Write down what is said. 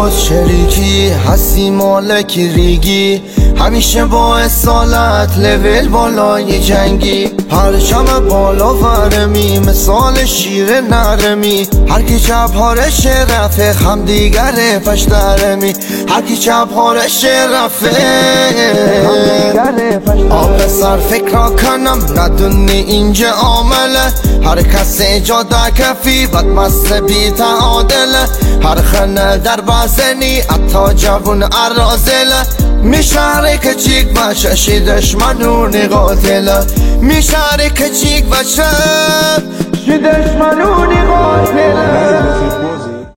خود شریکی هستی مالکی ریگی، همیشه با اصالت لول بالای جنگی، پرچم بالا ورمی مثال شیر نرمی، هر کی چپارش رفیق هم دیگره پشترمی، هر کی چپارش رفیق آب سر فکر کنم ندونی اینجا عامله، هر کس جا در کفی بد مست بی تعادله، هر خنه در بزنی اتا جوون ارازله، میشاره که چیک بچه شی دشمنونی قاتله، میشاره که چیک بچه شی دشمنونی قاتله.